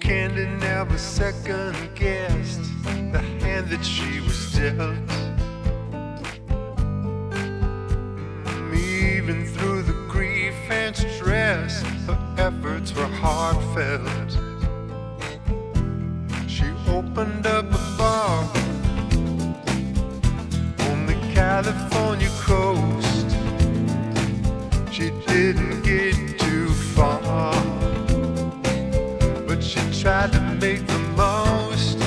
Candy never second guessed the hand that she was dealt. Even through the grief and stress, her efforts were heartfelt. She opened up a bar on the California coast. She didn't get too far, but she tried to make the most.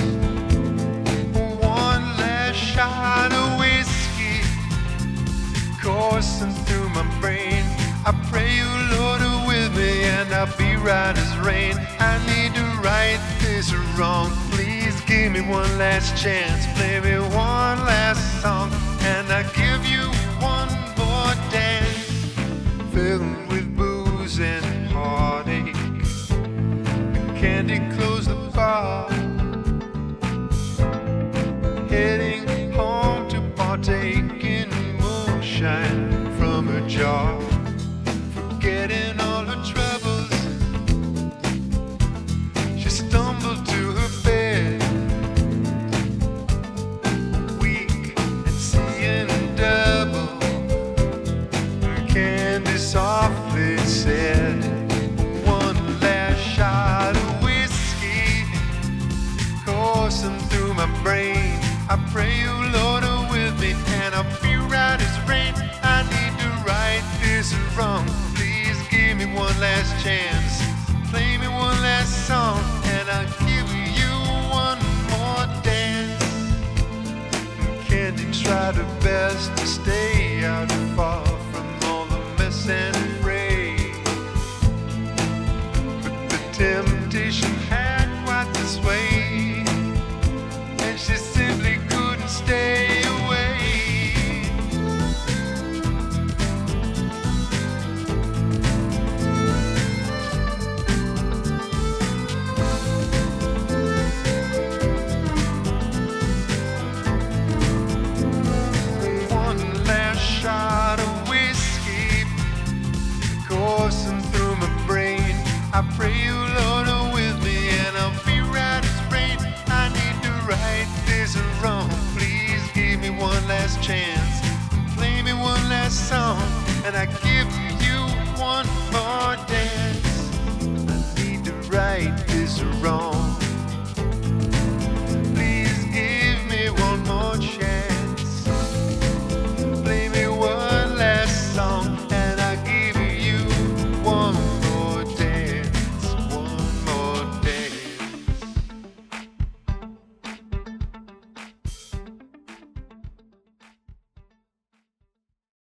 One last shot of whiskey coursing through my brain. I pray you, Lord, are with me, and I'll be right as rain. I need to right this wrong. Please give me one last chance. Play me one last song, and I give you one more dance, filled with booze and heartache. Candy closed the bar, heading home to partake in moonshine from a jar, forgetting all